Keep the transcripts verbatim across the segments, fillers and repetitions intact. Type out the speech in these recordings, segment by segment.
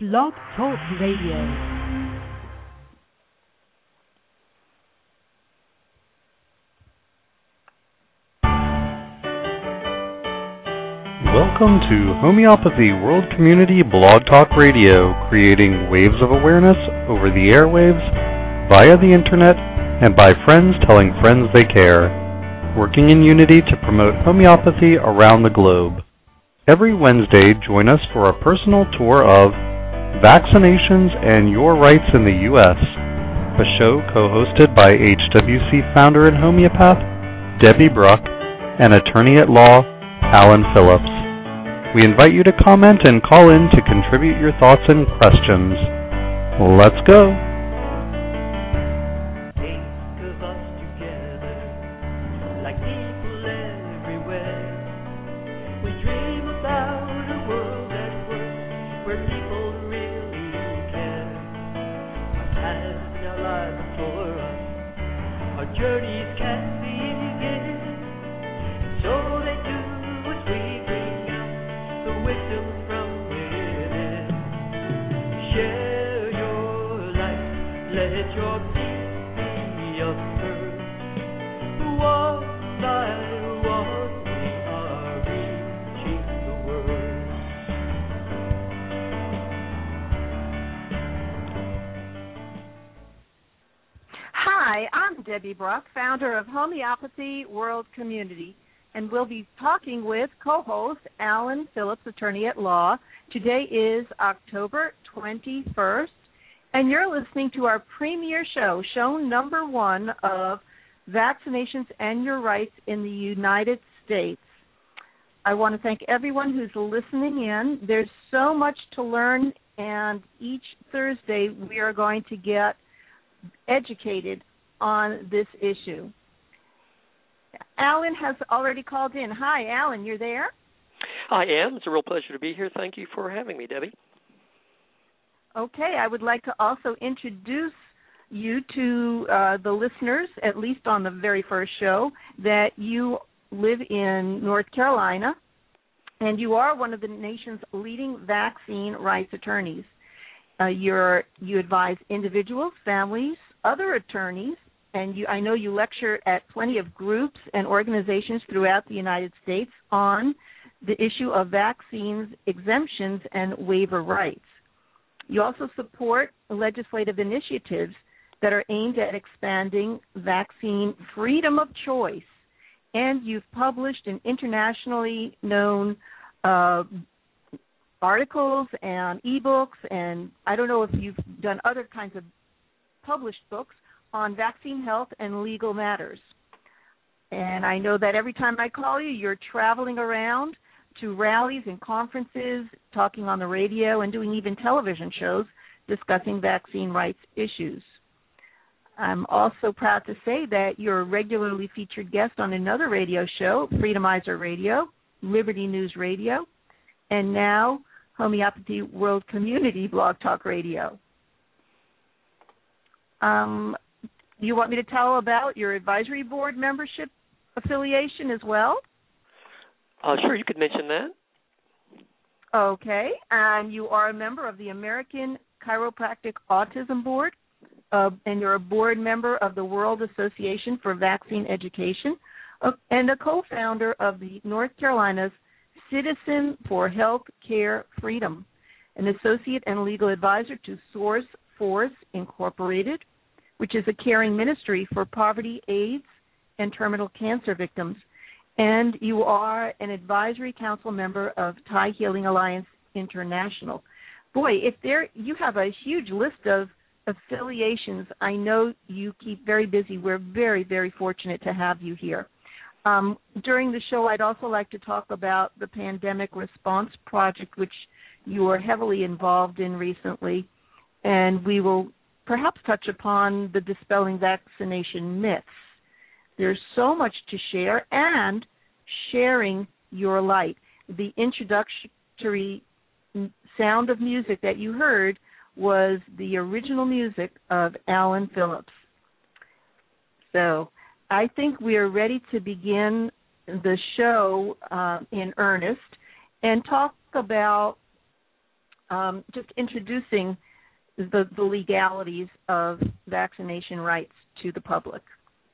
Blog Talk Radio. Welcome to Homeopathy World Community Blog Talk Radio, creating waves of awareness over the airwaves, via the internet, and by friends telling friends they care, working in unity to promote homeopathy around the globe. Every Wednesday, join us for a personal tour of Vaccinations and Your Rights in the U S, a show co-hosted by H W C founder and homeopath Debbie Bruck and attorney-at-law Alan Phillips. We invite you to comment and call in to contribute your thoughts and questions. Let's go. Hi, I'm Debbie Bruck, founder of Homeopathy World Community, and we'll be talking with co-host Alan Phillips, attorney-at-law. Today is October twenty-first, and you're listening to our premiere show, show number one of Vaccinations and Your Rights in the United States. I want to thank everyone who's listening in. There's so much to learn, and each Thursday we are going to get educated on this issue. Alan has already called in. Hi, Alan, you're there? I am. It's a real pleasure to be here. Thank you for having me, Debbie. Okay, I would like to also introduce you to uh, the listeners, at least on the very first show, that you live in North Carolina, and you are one of the nation's leading vaccine rights attorneys. Uh, you're, you advise individuals, families, other attorneys, and you, I know you lecture at plenty of groups and organizations throughout the United States on the issue of vaccines, exemptions, and waiver rights. You also support legislative initiatives that are aimed at expanding vaccine freedom of choice, and you've published an internationally known uh, articles and e-books, and I don't know if you've done other kinds of published books on vaccine health and legal matters. And I know that every time I call you, you're traveling around to rallies and conferences, talking on the radio, and doing even television shows discussing vaccine rights issues. I'm also proud to say that you're a regularly featured guest on another radio show, Freedomizer Radio, Liberty News Radio, and now Homeopathy World Community Blog Talk Radio. Um, do you want me to tell about your advisory board membership affiliation as well? Uh, sure, you could mention that. Okay, and you are a member of the American Chiropractic Autism Board, uh, and you're a board member of the World Association for Vaccine Education, uh, and a co-founder of the North Carolina's Citizen for Health Care Freedom, an associate and legal advisor to Source Force Incorporated, which is a caring ministry for poverty, AIDS, and terminal cancer victims. And you are an advisory council member of Thai Healing Alliance International. Boy, if there you have a huge list of affiliations. I know you keep very busy. We're very, very fortunate to have you here. Um, during the show, I'd also like to talk about the Pandemic Response Project, which you are heavily involved in recently, and we will perhaps touch upon the dispelling vaccination myths. There's so much to share, and sharing your light. The introductory sound of music that you heard was the original music of Alan Phillips. So I think we are ready to begin the show uh, in earnest and talk about um, just introducing the, the legalities of vaccination rights to the public.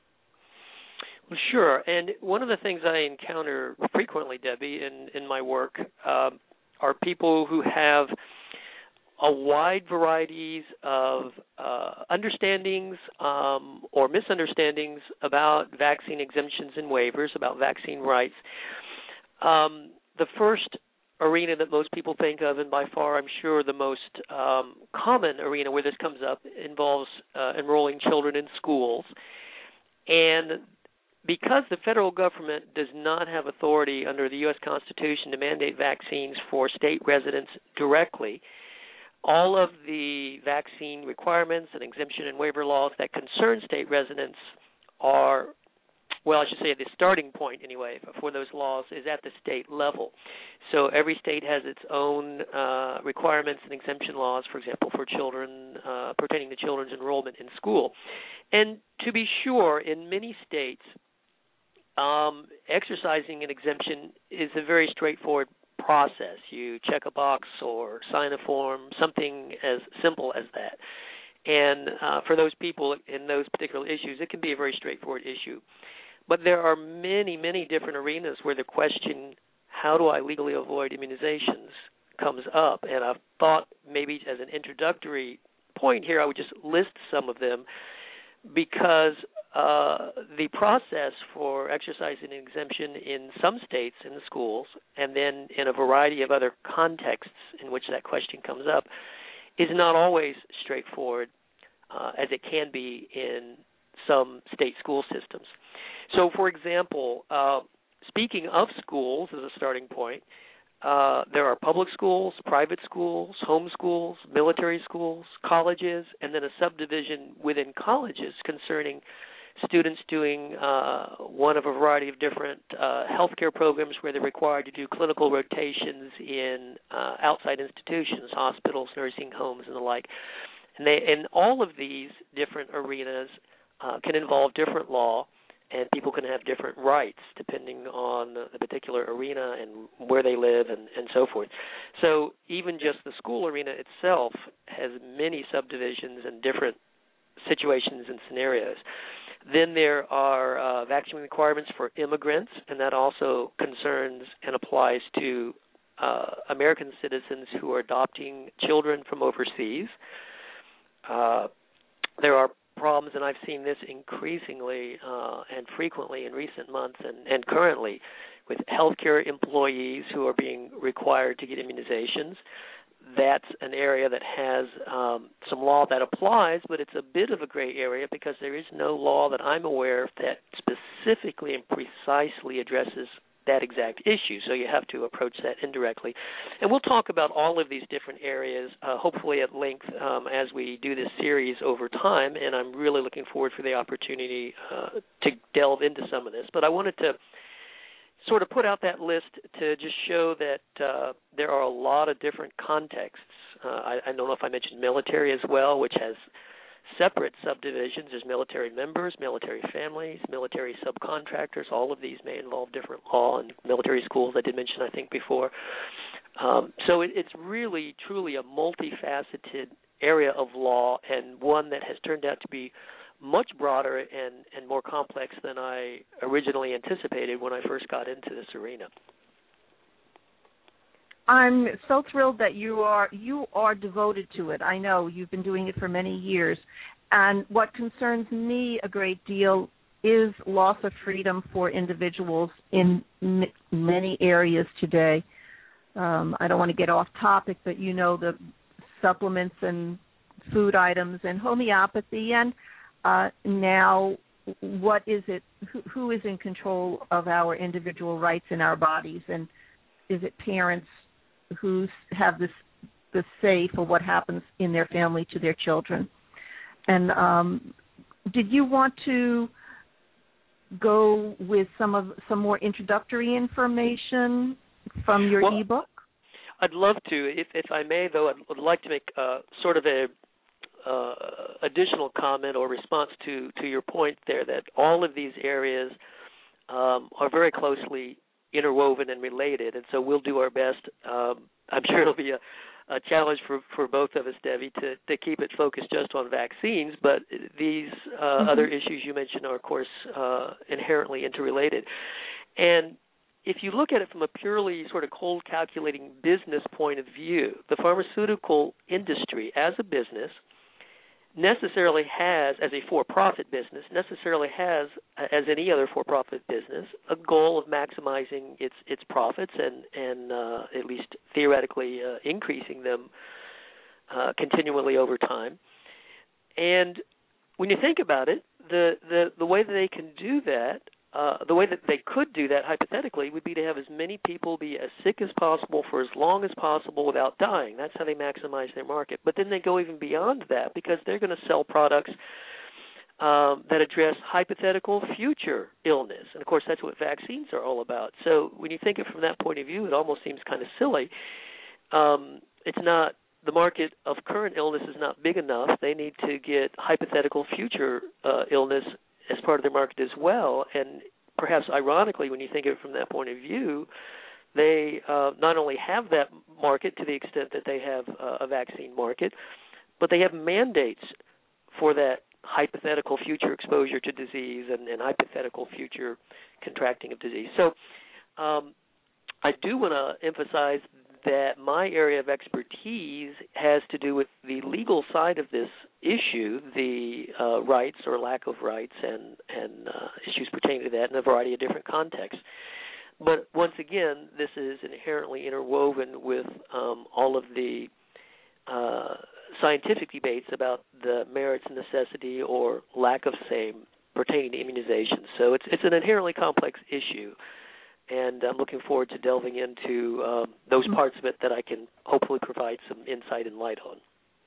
Well, sure. And one of the things I encounter frequently, Debbie, in, in my work um, are people who have a wide varieties of uh, understandings um, or misunderstandings about vaccine exemptions and waivers, about vaccine rights. Um, the first arena that most people think of, and by far I'm sure the most um, common arena where this comes up, involves uh, enrolling children in schools. And because the federal government does not have authority under the U S Constitution to mandate vaccines for state residents directly, all of the vaccine requirements and exemption and waiver laws that concern state residents are, well, I should say the starting point anyway for those laws is at the state level. So every state has its own uh, requirements and exemption laws, for example, for children, uh, pertaining to children's enrollment in school. And to be sure, in many states, um, exercising an exemption is a very straightforward process. You check a box or sign a form, something as simple as that. And uh, for those people in those particular issues, it can be a very straightforward issue. But there are many, many different arenas where the question, how do I legally avoid immunizations, comes up. And I've thought maybe as an introductory point here, I would just list some of them because uh, the process for exercising an exemption in some states in the schools and then in a variety of other contexts in which that question comes up is not always straightforward uh, as it can be in some state school systems. So, for example, uh, speaking of schools as a starting point, uh, there are public schools, private schools, home schools, military schools, colleges, and then a subdivision within colleges concerning students doing uh, one of a variety of different uh, healthcare programs where they're required to do clinical rotations in uh, outside institutions, hospitals, nursing homes, and the like. And, they, and all of these different arenas uh, can involve different law, and people can have different rights depending on the, the particular arena and where they live and, and so forth. So even just the school arena itself has many subdivisions and different situations and scenarios. Then there are uh, vaccine requirements for immigrants, and that also concerns and applies to uh, American citizens who are adopting children from overseas. Uh, there are problems, and I've seen this increasingly uh, and frequently in recent months and, and currently with healthcare employees who are being required to get immunizations. That's an area that has um, some law that applies, but it's a bit of a gray area because there is no law that I'm aware of that specifically and precisely addresses that exact issue, so you have to approach that indirectly. And we'll talk about all of these different areas, uh, hopefully at length, um, as we do this series over time, and I'm really looking forward for the opportunity uh, to delve into some of this. But I wanted to sort of put out that list to just show that uh, there are a lot of different contexts. Uh, I, I don't know if I mentioned military as well, which has separate subdivisions. There's military members, military families, military subcontractors. All of these may involve different law, and military schools I did mention, I think, before. Um, so it, it's really, truly a multifaceted area of law, and one that has turned out to be much broader and, and more complex than I originally anticipated when I first got into this arena. I'm so thrilled that you are you are devoted to it. I know you've been doing it for many years. And what concerns me a great deal is loss of freedom for individuals in m- many areas today. Um, I don't want to get off topic, but you know the supplements and food items and homeopathy, and uh, now what is it? Who, who is in control of our individual rights in our bodies? And is it parents who have this the say for what happens in their family to their children? And um, did you want to go with some of some more introductory information from your well, ebook? I'd love to. If, if I may, though, I would like to make uh, sort of a uh, additional comment or response to, to your point there that all of these areas um, are very closely interwoven and related, and so we'll do our best. Um, I'm sure it'll be a, a challenge for, for both of us, Debbie, to, to keep it focused just on vaccines. But these uh, mm-hmm. other issues you mentioned are, of course, uh, inherently interrelated. And if you look at it from a purely sort of cold calculating business point of view, the pharmaceutical industry as a business necessarily has, as a for-profit business, necessarily has, as any other for-profit business, a goal of maximizing its its profits and, and uh, at least theoretically uh, increasing them uh, continually over time. And when you think about it, the, the, the way that they can do that, Uh, the way that they could do that, hypothetically, would be to have as many people be as sick as possible for as long as possible without dying. That's how they maximize their market. But then they go even beyond that because they're going to sell products um, that address hypothetical future illness. And, of course, that's what vaccines are all about. So when you think of it from that point of view, it almost seems kind of silly. Um, it's not the market of current illness is not big enough. They need to get hypothetical future uh, illness as part of their market as well. And perhaps ironically, when you think of it from that point of view, they uh, not only have that market to the extent that they have uh, a vaccine market, but they have mandates for that hypothetical future exposure to disease and, and hypothetical future contracting of disease. So um, I do want to emphasize that my area of expertise has to do with the legal side of this issue, the uh, rights or lack of rights and, and uh, issues pertaining to that in a variety of different contexts. But once again, this is inherently interwoven with um, all of the uh, scientific debates about the merits and necessity or lack of same pertaining to immunization. So it's it's an inherently complex issue. And I'm looking forward to delving into um, those parts of it that I can hopefully provide some insight and light on.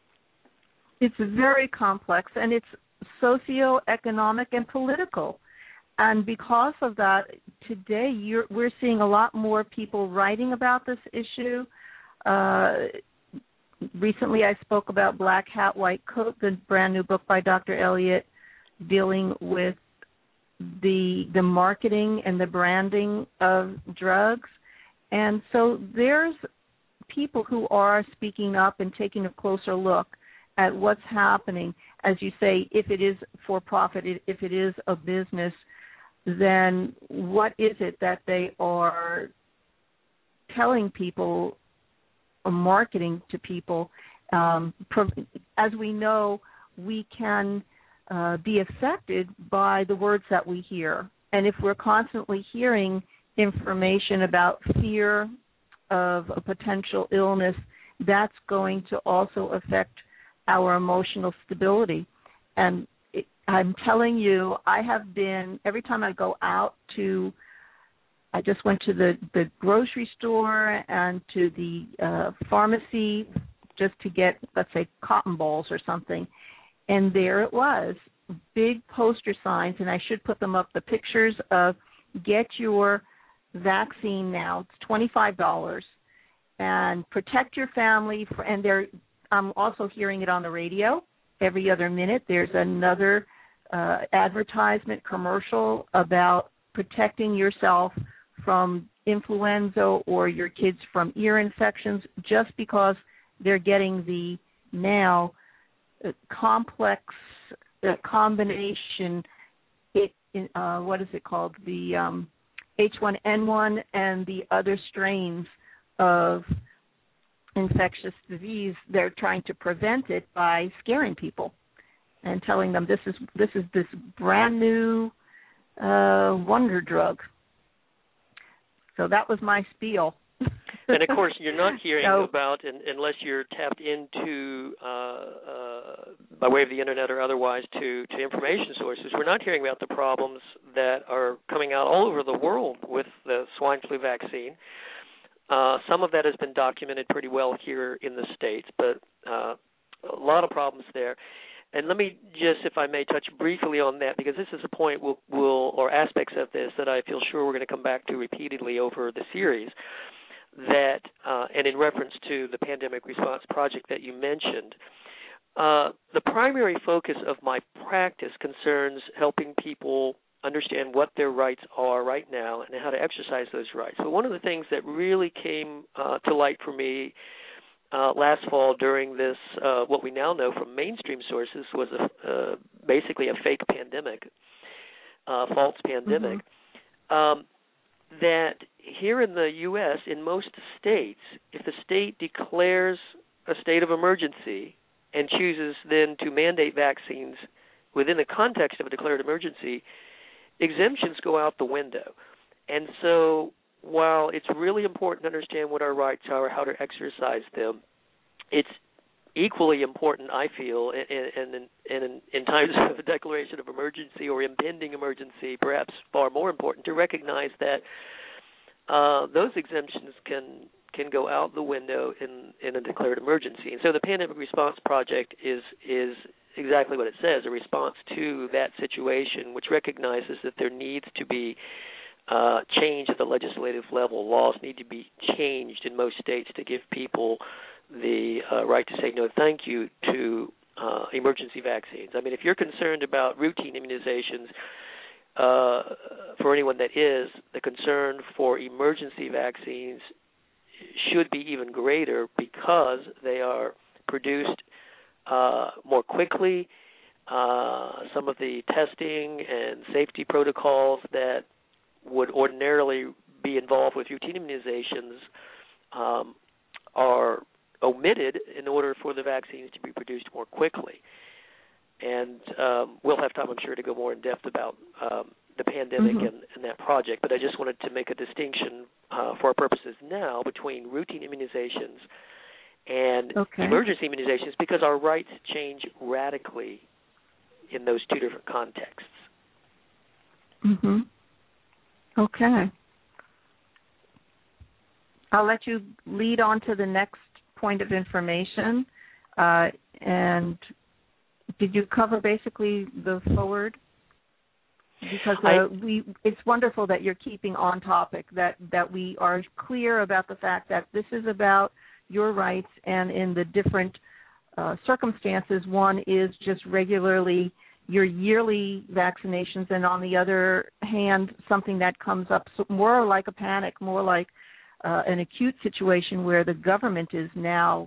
It's very complex, and it's socioeconomic and political. And because of that, today you're, we're seeing a lot more people writing about this issue. Uh, recently I spoke about Black Hat, White Coat, the brand new book by Doctor Elliott dealing with the the marketing and the branding of drugs. And so there's people who are speaking up and taking a closer look at what's happening. As you say, if it is for profit, if it is a business, then what is it that they are telling people or marketing to people? Um, as we know, we can Uh, be affected by the words that we hear. And if we're constantly hearing information about fear of a potential illness, that's going to also affect our emotional stability. And it, I'm telling you, I have been, every time I go out to, I just went to the, the grocery store and to the uh, pharmacy just to get, let's say, cotton balls or something. And there it was, big poster signs, and I should put them up, the pictures of get your vaccine now. It's twenty-five dollars. And protect your family. For, and there, I'm also hearing it on the radio. Every other minute there's another uh, advertisement commercial about protecting yourself from influenza or your kids from ear infections just because they're getting the now complex uh, combination, it, uh, what is it called, the um, H one N one and the other strains of infectious disease. They're trying to prevent it by scaring people and telling them this is this is this brand new uh, wonder drug. So that was my spiel. And, of course, you're not hearing no. about, in, unless you're tapped into, uh, uh, by way of the Internet or otherwise, to, to information sources, we're not hearing about the problems that are coming out all over the world with the swine flu vaccine. Uh, some of that has been documented pretty well here in the States, but uh, a lot of problems there. And let me just, if I may, touch briefly on that, because this is a point we'll, we'll or aspects of this that I feel sure we're going to come back to repeatedly over the series. That, uh, and in reference to the Pandemic Response Project that you mentioned, uh, the primary focus of my practice concerns helping people understand what their rights are right now and how to exercise those rights. But one of the things that really came uh, to light for me uh, last fall during this, uh, what we now know from mainstream sources was a, uh, basically a fake pandemic, uh, false pandemic, mm-hmm. um, that here in the U S, in most states, if the state declares a state of emergency and chooses then to mandate vaccines within the context of a declared emergency, exemptions go out the window. And so while it's really important to understand what our rights are, how to exercise them, it's equally important, I feel, and in, in, in, in times of a declaration of emergency or impending emergency, perhaps far more important, to recognize that uh, those exemptions can can go out the window in, in a declared emergency. And so the Pandemic Response Project is is exactly what it says, a response to that situation, which recognizes that there needs to be uh, change at the legislative level. Laws need to be changed in most states to give people the uh, right to say no thank you to uh, emergency vaccines. I mean, if you're concerned about routine immunizations, uh, for anyone that is, the concern for emergency vaccines should be even greater because they are produced uh, more quickly. Uh, some of the testing and safety protocols that would ordinarily be involved with routine immunizations um, are omitted in order for the vaccines to be produced more quickly. And um, we'll have time, I'm sure, to go more in depth about um, the pandemic mm-hmm. and, and that project. But I just wanted to make a distinction uh, for our purposes now between routine immunizations and okay. emergency immunizations, because our rights change radically in those two different contexts. Mm-hmm. Okay. I'll let you lead on to the next point of information. Uh, and did you cover basically the forward? Because uh, I, we, it's wonderful that you're keeping on topic, that, that we are clear about the fact that this is about your rights, and in the different uh, circumstances, one is just regularly your yearly vaccinations, and on the other hand, something that comes up more like a panic, more like uh, an acute situation where the government is now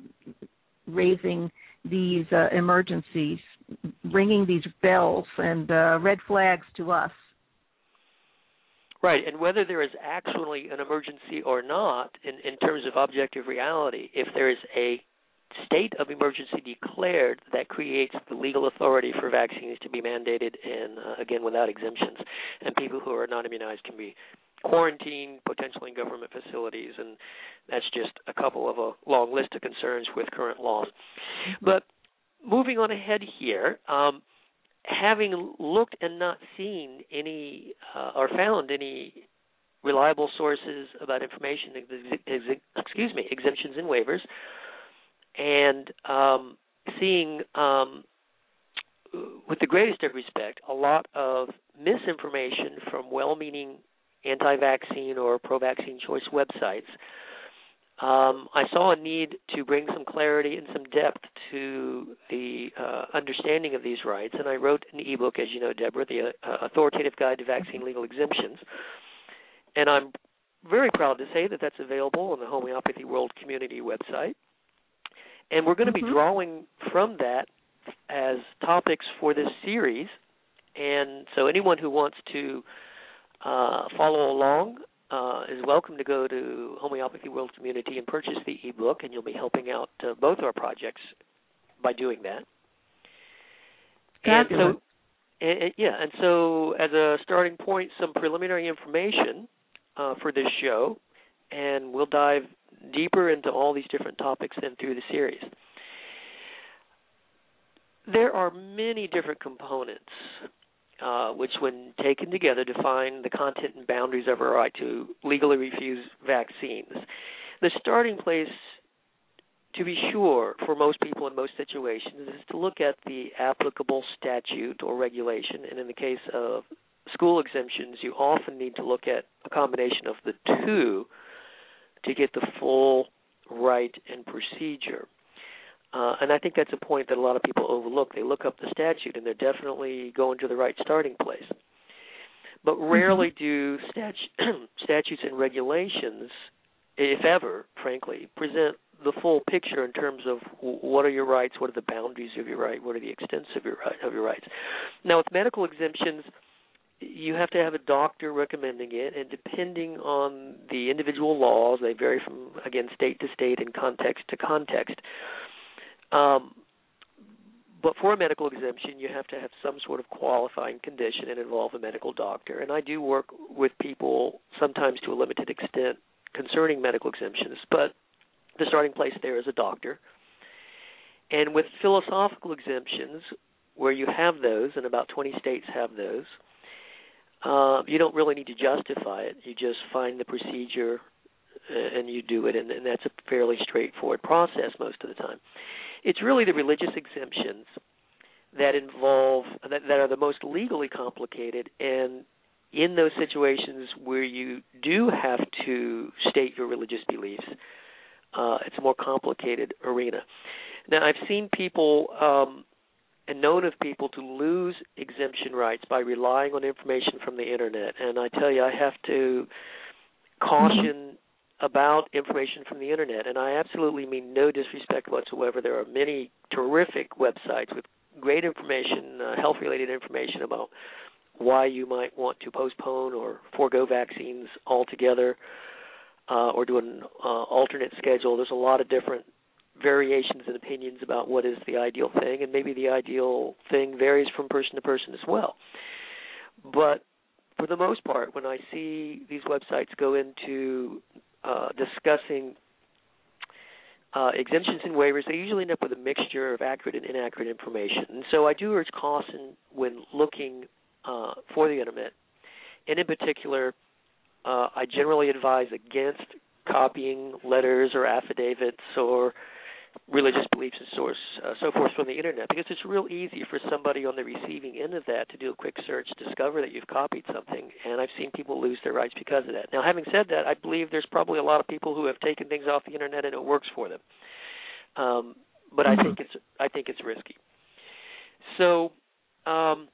raising these uh, emergencies, ringing these bells and uh, red flags to us. Right, and whether there is actually an emergency or not in, in terms of objective reality, if there is a state of emergency declared, that creates the legal authority for vaccines to be mandated, and uh, again, without exemptions. And people who are not immunized can be quarantined, potentially in government facilities, and that's just a couple of a long list of concerns with current laws. But moving on ahead here, um, having looked and not seen any uh, or found any reliable sources about information, ex- ex- excuse me, exemptions and waivers, and um, seeing, um, with the greatest of respect, a lot of misinformation from well-meaning anti-vaccine or pro-vaccine choice websites, um, I saw a need to bring some clarity and some depth to the uh, understanding of these rights, and I wrote an ebook, as you know, Deborah, the uh, Authoritative Guide to Vaccine Legal Exemptions, and I'm very proud to say that that's available on the Homeopathy World Community website. And we're going to be mm-hmm. drawing from that as topics for this series. And so anyone who wants to uh, follow along uh, is welcome to go to Homeopathy World Community and purchase the ebook, and you'll be helping out uh, both our projects by doing that. And so, and, and, yeah, and so as a starting point, some preliminary information uh, for this show, and we'll dive deeper into all these different topics then through the series. There are many different components uh, which, when taken together, define the content and boundaries of our right to legally refuse vaccines. The starting place, to be sure, for most people in most situations, is to look at the applicable statute or regulation, and in the case of school exemptions, you often need to look at a combination of the two to get the full right and procedure. Uh, and I think that's a point that a lot of people overlook. They look up the statute, and they're definitely going to the right starting place. But rarely do statu- statutes and regulations, if ever, frankly, present the full picture in terms of what are your rights, what are the boundaries of your right, what are the extents of your right, of your rights. Now, with medical exemptions, you have to have a doctor recommending it, and depending on the individual laws, they vary from, again, state to state and context to context. Um, but for a medical exemption, you have to have some sort of qualifying condition and involve a medical doctor. And I do work with people sometimes to a limited extent concerning medical exemptions, but the starting place there is a doctor. And with philosophical exemptions, where you have those, and about twenty states have those, uh, you don't really need to justify it. You just find the procedure uh, and you do it, and, and that's a fairly straightforward process most of the time. It's really the religious exemptions that involve, that, that are the most legally complicated, and in those situations where you do have to state your religious beliefs, uh, it's a more complicated arena. Now, I've seen people um, and known of people to lose exemption rights by relying on information from the Internet, and I tell you, I have to caution about information from the Internet, and I absolutely mean no disrespect whatsoever. There are many terrific websites with great information, uh, health-related information about why you might want to postpone or forego vaccines altogether, uh, or do an uh, alternate schedule. There's a lot of different variations and opinions about what is the ideal thing, and maybe the ideal thing varies from person to person as well. But for the most part, when I see these websites go into uh, discussing uh, exemptions and waivers, they usually end up with a mixture of accurate and inaccurate information. And so I do urge caution when looking uh, for the Internet. And in particular, uh, I generally advise against copying letters or affidavits or religious beliefs and source, uh, so forth from the Internet, because it's real easy for somebody on the receiving end of that to do a quick search, discover that you've copied something, and I've seen people lose their rights because of that. Now, having said that, I believe there's probably a lot of people who have taken things off the Internet and it works for them, um, but mm-hmm. I think it's I think it's risky. So, um,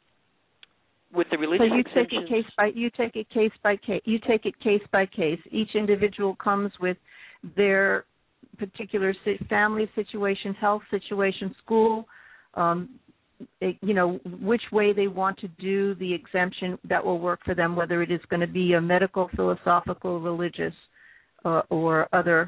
with the religious so you exemptions, take it case by you take it case by case. You take it case by case. Each individual comes with their particular family situation, health situation, school, um, it, you know, which way they want to do the exemption that will work for them, whether it is going to be a medical, philosophical, religious, uh, or other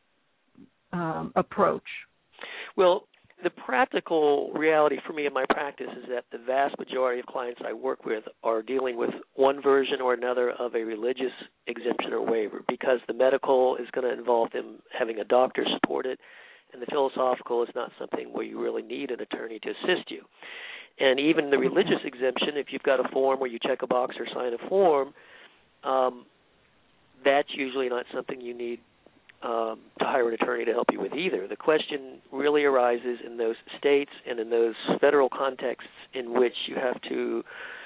um, approach. Well, the practical reality for me in my practice is that the vast majority of clients I work with are dealing with one version or another of a religious exemption or waiver, because the medical is going to involve them having a doctor support it, and the philosophical is not something where you really need an attorney to assist you. And even the religious exemption, if you've got a form where you check a box or sign a form, um, that's usually not something you need Um, to hire an attorney to help you with either. The question really arises in those states and in those federal contexts in which you have to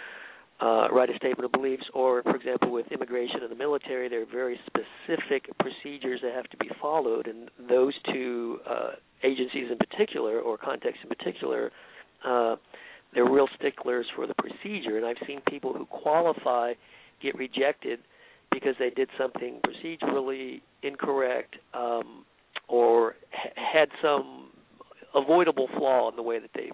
uh, write a statement of beliefs, or, for example, with immigration and the military, there are very specific procedures that have to be followed, and those two uh, agencies in particular, or contexts in particular, uh, they're real sticklers for the procedure, and I've seen people who qualify get rejected because they did something procedurally incorrect, um, or ha- had some avoidable flaw in the way that they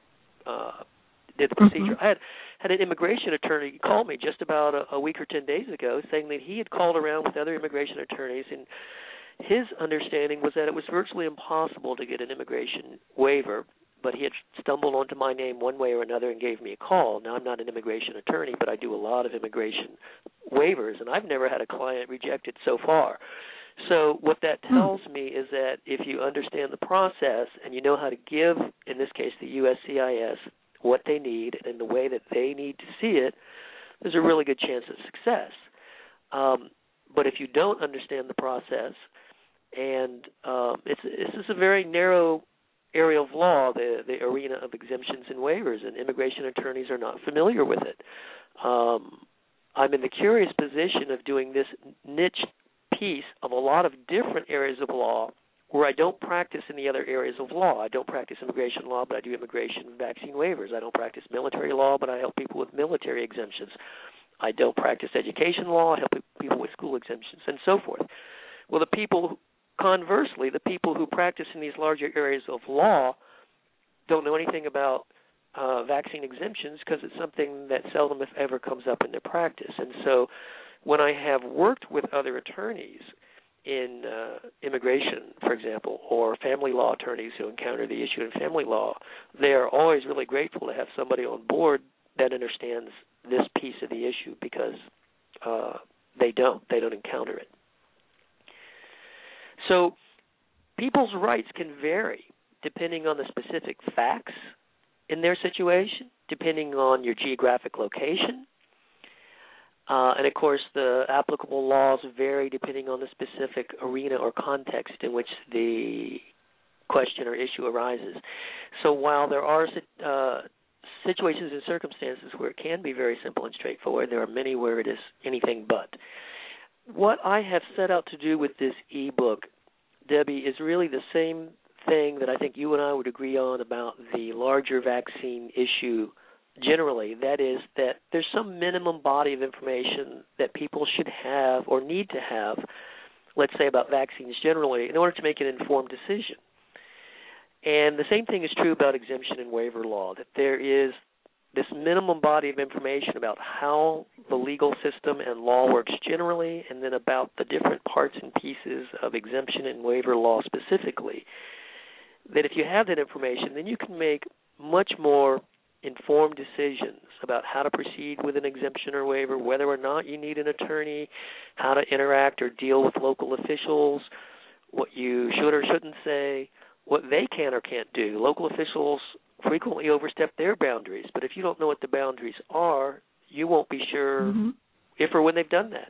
uh, did the procedure. Mm-hmm. I had, had an immigration attorney call me just about a, a week or ten days ago saying that he had called around with other immigration attorneys, and his understanding was that it was virtually impossible to get an immigration waiver, but he had stumbled onto my name one way or another and gave me a call. Now, I'm not an immigration attorney, but I do a lot of immigration waivers, and I've never had a client rejected so far. So what that tells me is that if you understand the process and you know how to give, in this case, the U S C I S, what they need and in the way that they need to see it, there's a really good chance of success. Um, but if you don't understand the process, and um, it's, this is a very narrow area of law, the, the arena of exemptions and waivers, and immigration attorneys are not familiar with it. Um, I'm in the curious position of doing this niche piece of a lot of different areas of law where I don't practice in the other areas of law. I don't practice immigration law, but I do immigration and vaccine waivers. I don't practice military law, but I help people with military exemptions. I don't practice education law. I help people with school exemptions and so forth. Well, the people conversely, the people who practice in these larger areas of law don't know anything about uh, vaccine exemptions because it's something that seldom, if ever, comes up in their practice. And so when I have worked with other attorneys in uh, immigration, for example, or family law attorneys who encounter the issue in family law, they are always really grateful to have somebody on board that understands this piece of the issue because uh, they don't. They don't encounter it. So people's rights can vary depending on the specific facts in their situation, depending on your geographic location. Uh, and, of course, the applicable laws vary depending on the specific arena or context in which the question or issue arises. So while there are uh, situations and circumstances where it can be very simple and straightforward, there are many where it is anything but. What I have set out to do with this e-book, Debbie, is really the same thing that I think you and I would agree on about the larger vaccine issue generally. That is that there's some minimum body of information that people should have or need to have, let's say about vaccines generally, in order to make an informed decision. And the same thing is true about exemption and waiver law, that there is this minimum body of information about how the legal system and law works generally, and then about the different parts and pieces of exemption and waiver law specifically, that if you have that information, then you can make much more informed decisions about how to proceed with an exemption or waiver, whether or not you need an attorney, how to interact or deal with local officials, what you should or shouldn't say, what they can or can't do. Local officials frequently overstep their boundaries, but if you don't know what the boundaries are, you won't be sure mm-hmm. if or when they've done that.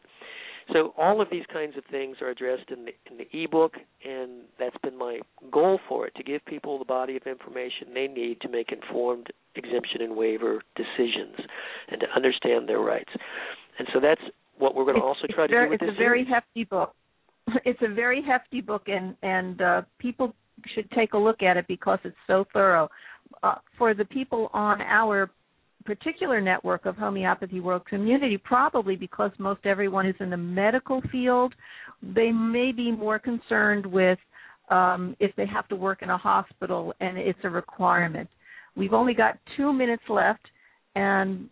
So all of these kinds of things are addressed in the, in the e-book, and that's been my goal for it, to give people the body of information they need to make informed exemption and waiver decisions and to understand their rights. And so that's what we're going to also try to very, do with this It's a very series. hefty book. It's a very hefty book, and, and uh, people should take a look at it because it's so thorough. Uh, for the people on our particular network of Homeopathy World Community, probably because most everyone is in the medical field, they may be more concerned with um, if they have to work in a hospital and it's a requirement. We've only got two minutes left, and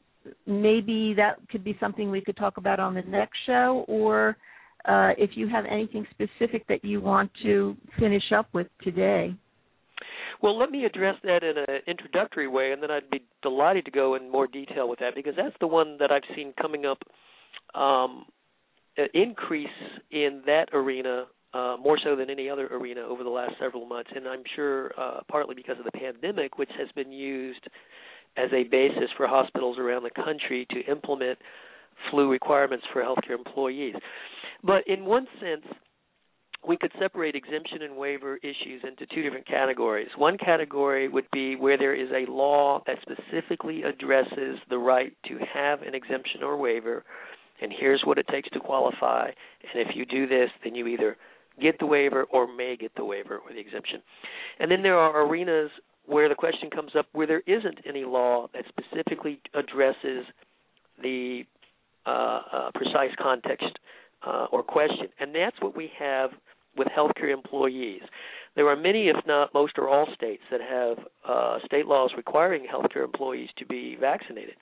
maybe that could be something we could talk about on the next show, or uh, if you have anything specific that you want to finish up with today. Well, let me address that in an introductory way, and then I'd be delighted to go in more detail with that, because that's the one that I've seen coming up, um, an increase in that arena uh, more so than any other arena over the last several months, and I'm sure uh, partly because of the pandemic, which has been used as a basis for hospitals around the country to implement flu requirements for healthcare employees. But in one sense, we could separate exemption and waiver issues into two different categories. One category would be where there is a law that specifically addresses the right to have an exemption or waiver, and here's what it takes to qualify, and if you do this, then you either get the waiver or may get the waiver or the exemption. And then there are arenas where the question comes up where there isn't any law that specifically addresses the uh, uh, precise context uh, or question, and that's what we have with healthcare employees. There are many, if not most or all states that have uh, state laws requiring healthcare employees to be vaccinated,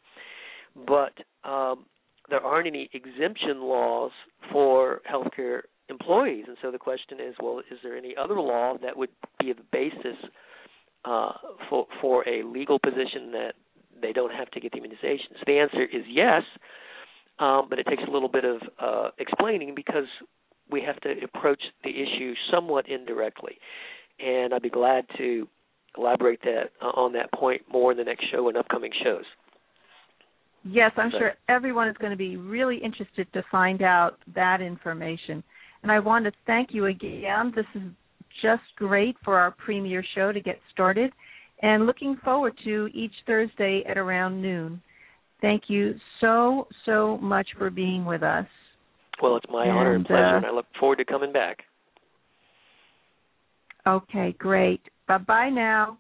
but um, there aren't any exemption laws for healthcare employees, and so the question is, well, is there any other law that would be the basis uh, for, for a legal position that they don't have to get the immunizations? The answer is yes, um, but it takes a little bit of uh, explaining because we have to approach the issue somewhat indirectly, and I'd be glad to elaborate that uh, on that point more in the next show and upcoming shows. Yes, I'm so. sure everyone is going to be really interested to find out that information. And I want to thank you again. This is just great for our premiere show to get started, and looking forward to each Thursday at around noon. Thank you so, so much for being with us. Well, it's my and, honor and pleasure, uh, and I look forward to coming back. Okay, great. Bye-bye now.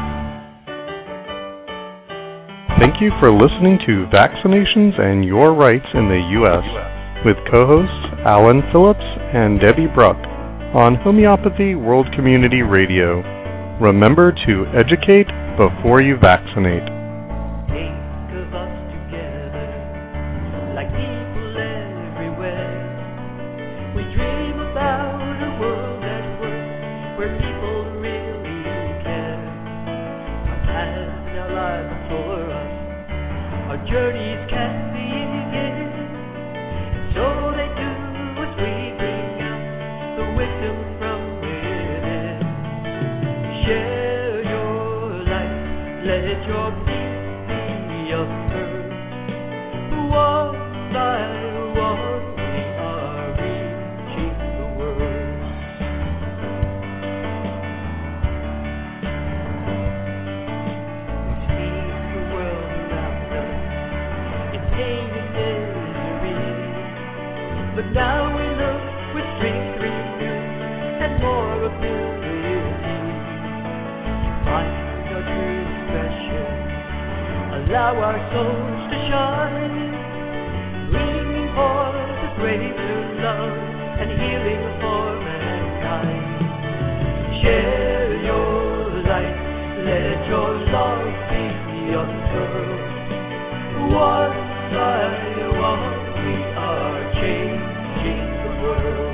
Thank you for listening to Vaccinations and Your Rights in the U S with co-hosts Alan Phillips and Debbie Bruck. on Homeopathy World Community Radio. Remember to educate before you vaccinate. Think of us together, like people everywhere. We dream about a world that works, where people really care. Our paths now lie before us, our journeys can begin. So they do as we bring out the wisdom from within. Share your light, let your peace be of earth. One by one we are reaching the world. We've seen the world around us in pain and misery, but now we look with strength renewed and more ability. Find our true expression, allow our souls to shine, bringing forth a greater love and healing for mankind. Share your light, let your love be unfurled. One by one we are changing the world.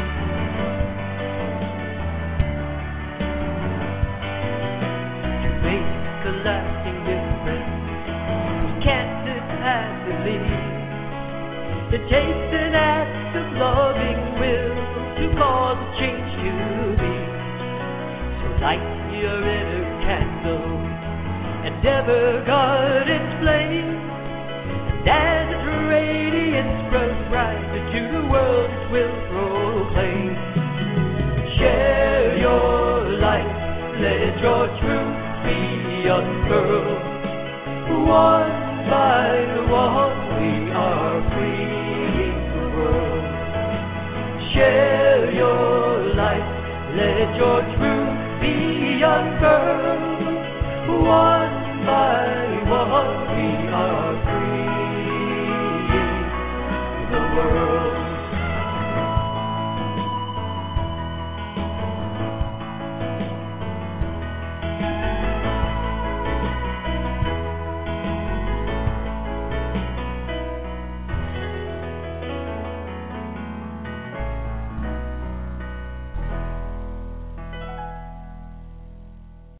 To make a lasting difference, we can't sit passively. It takes an act of loving will to cause a change to be. So light your inner candle and ever guard its flame. And as its radiance grows brighter to the world it will proclaim. Share your light, let your truth be unfurled. One by one we are freeing the world. Share your light, let your truth be unfurled. One by one we are